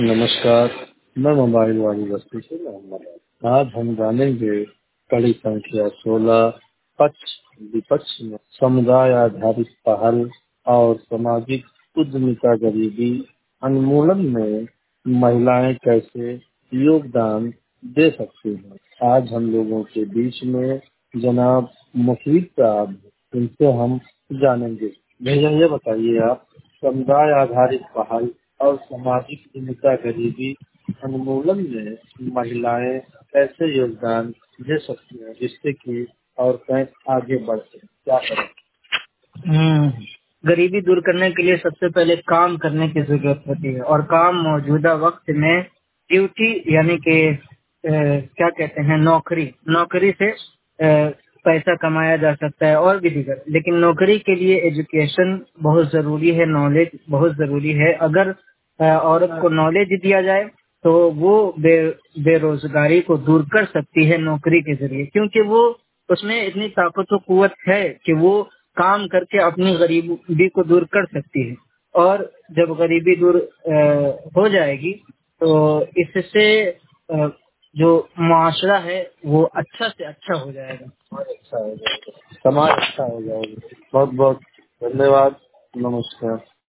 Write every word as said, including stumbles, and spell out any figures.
नमस्कार, मैं मोबाइल वाली बस्ती से मोहम्मद। आज हम जानेंगे कड़ी संख्या सोलह पक्ष विपक्ष में समुदाय आधारित पहल और सामाजिक उद्यमिता गरीबी उन्मूलन में महिलाएं कैसे योगदान दे सकती हैं। आज हम लोगों के बीच में जनाब मुफीद साहब, इनसे हम जानेंगे। भैया ये बताइए, आप समुदाय आधारित पहल और सामाजिक उद्यमिता गरीबी उन्मूलन में महिलाएं कैसे योगदान दे सकती हैं, जिससे कि औरतें आगे बढ़ सकें, क्या करें? हम्म, गरीबी दूर करने के लिए सबसे पहले काम करने की जरूरत होती है और काम मौजूदा वक्त में ड्यूटी यानी कि अ, क्या कहते हैं नौकरी नौकरी से अ, पैसा कमाया जा सकता है और भी दीगर, लेकिन नौकरी के लिए एजुकेशन बहुत जरूरी है, नॉलेज बहुत जरूरी है। अगर अ, औरत को नॉलेज दिया जाए तो वो बे बेरोजगारी को दूर कर सकती है नौकरी के जरिए, क्योंकि वो उसमें इतनी ताकत और कुव्वत है कि वो काम करके अपनी गरीबी को दूर कर सकती है। और जब गरीबी दूर अ, हो जाएगी तो इससे अ, जो मुआशरा है वो अच्छा से अच्छा हो जाएगा। और अच्छा हो जाएगा, समाज अच्छा हो जाएगा। बहुत बहुत धन्यवाद। नमस्कार।